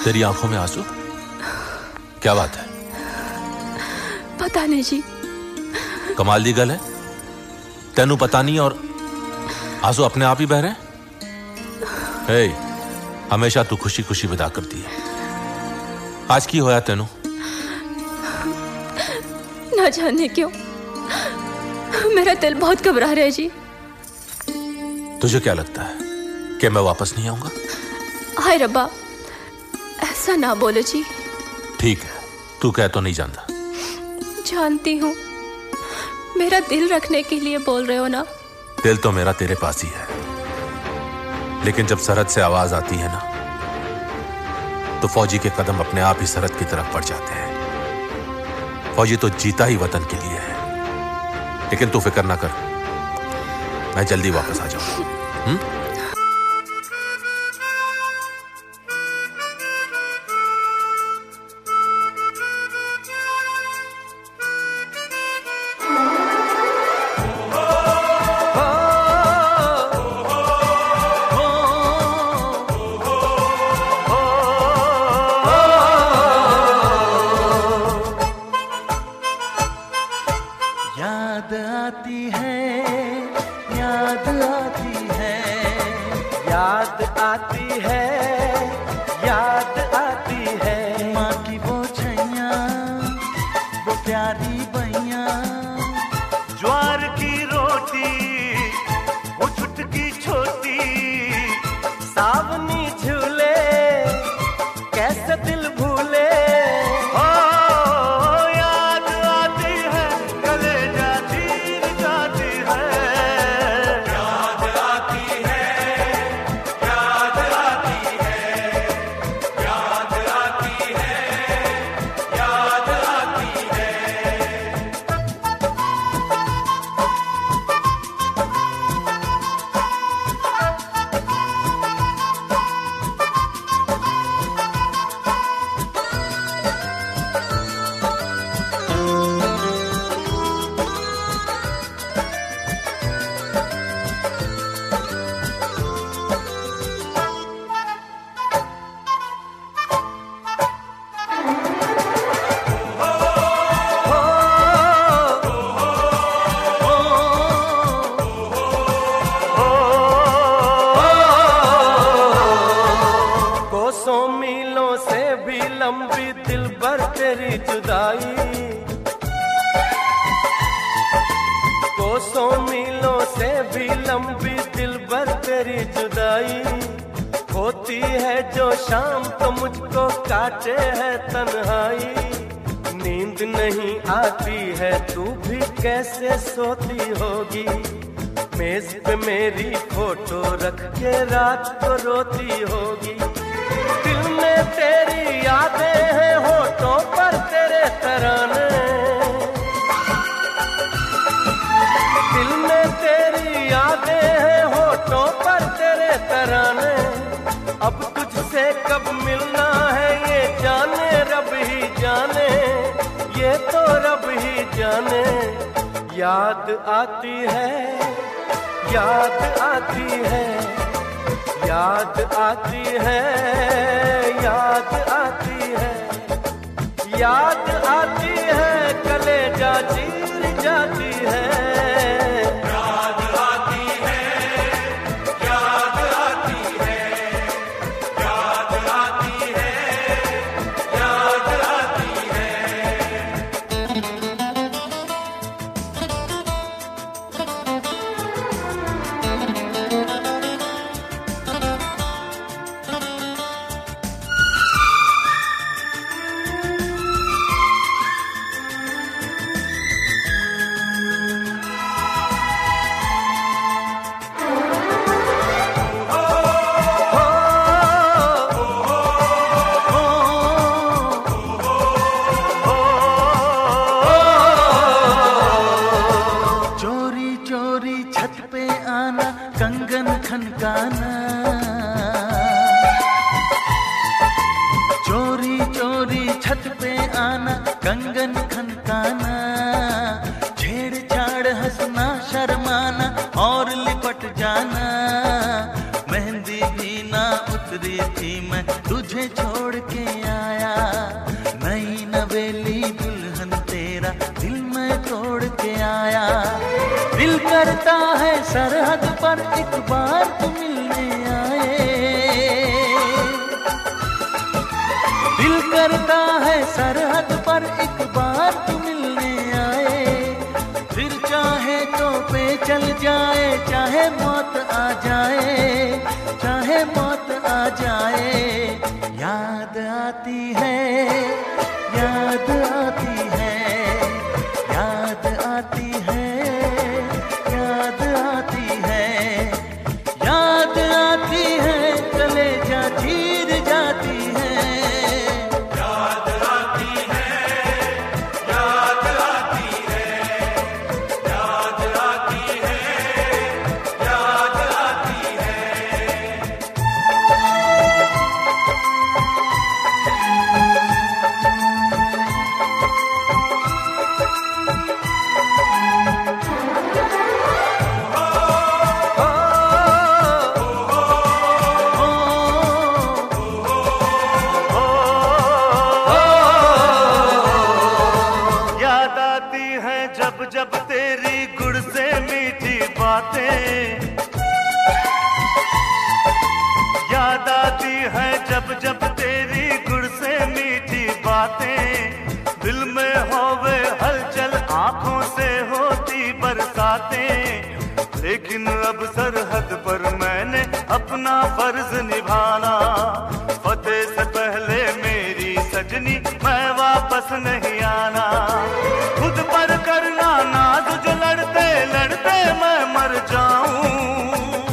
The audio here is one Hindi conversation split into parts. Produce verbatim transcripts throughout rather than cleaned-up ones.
तेरी आंखों में आंसू? क्या बात है? पता नहीं जी। कमाल दी गल है, तेनू पता नहीं और आंसू अपने आप ही बह रहे हैं। हे, हमेशा तू खुशी खुशी विदा करती है, आज की होया तेनू? ना जाने क्यों मेरा दिल बहुत घबरा रहा है जी। तुझे क्या लगता है कि मैं वापस नहीं आऊंगा? हाय रब्बा, ऐसा ना बोलो जी। ठीक है, तू कह तो नहीं जानता। जानती हूँ, मेरा दिल रखने के लिए बोल रहे हो ना। दिल तो मेरा तेरे पास ही है, लेकिन जब सरहद से आवाज आती है ना, तो फौजी के कदम अपने आप ही सरहद की तरफ बढ़ जाते हैं। फौजी तो जीता ही वतन के लिए है, लेकिन तू फिक्र ना कर, मैं जल्दी वापस आ जाऊंगा। याद आती है, याद आती है, याद आती है, याद आती है। माँ की वो छैया, वो प्यारी बैया, ज्वार की रोटी, वो चुटकी छोटी, सावनी झूले, कैसे दिल भूले। मीलों से भी लंबी दिल भर तेरी जुदाई, कोसों मीलों से भी लंबी दिल भर तेरी जुदाई। होती है जो शाम तो मुझको काटे है तन्हाई, नींद नहीं आती है तू भी कैसे सोती होगी। मेज पे मेरी फोटो रख के रात को रोती होगी। दिल में तेरी यादें हैं, होठों पर तेरे तराने, दिल में तेरी यादें हैं, होठों पर तेरे तराने। अब तुझसे कब मिलना है ये जाने रब ही जाने, ये तो रब ही जाने। याद आती है, याद आती है, याद आती है, याद आती है, याद आती है, कलेजा चीर जाती है। याद आती है, याद आती है, याद आती है, याद आती है। कंगन खनकाना, चोरी चोरी छत पे आना, कंगन खनकाना, छेड़छाड़ हंसना शर्माना और लिपट जाना। मेहंदी भी ना उतरी थी मैं तुझे छोड़ के करता है सरहद पर एक बार तू मिलने आए, दिल करता है सरहद पर एक बार तू मिलने आए। फिर चाहे तो पे चल जाए, चाहे मौत आ जाए, चाहे मौत आ जाए। याद आती है, याद आती है, याद आती है, याद आती है, याद आती है, कलेजा चीर जाती है। याद आती है, याद आती है, याद आती है, याद आती है। याद आती है जब जब तेरी गुड़ से मीठी बातें, याद आती है जब जब तेरी गुड़ से मीठी बातें। दिल में होवे हलचल, आंखों से होती बरसातें। लेकिन अब सरहद पर मैंने अपना फर्ज निभाना, फतेह से पहले मेरी सजनी मैं वापस नहीं आना। खुद पर करना नाज जो लड़ते लड़ते मैं मर जाऊं,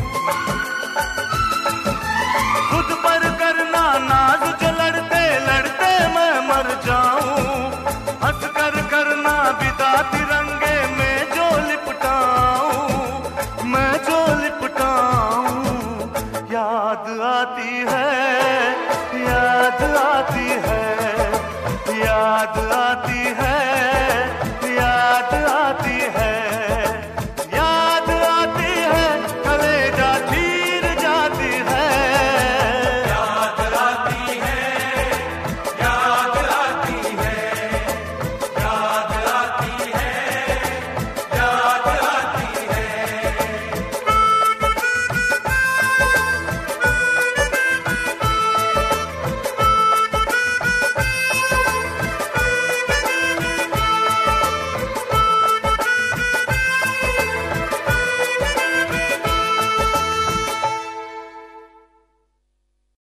खुद पर करना नाज जो लड़ते लड़ते मैं मर जाऊं। हंस कर करना विदा तिरंगे में जो लिपटाऊं, मैं जो लिपटाऊं। याद आती है, याद आती है, याद